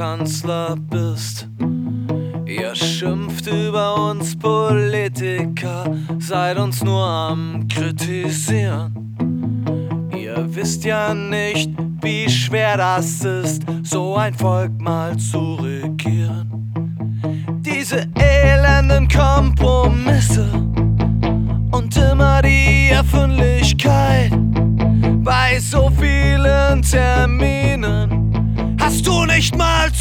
Kanzler bist. Ihr schimpft über uns Politiker, seid uns nur am Kritisieren. Ihr wisst ja nicht, wie schwer das ist, so ein Volk mal zu regieren. Diese elenden Kompromisse und immer die Öffentlichkeit bei so vielen Terminen. Hast du nicht mal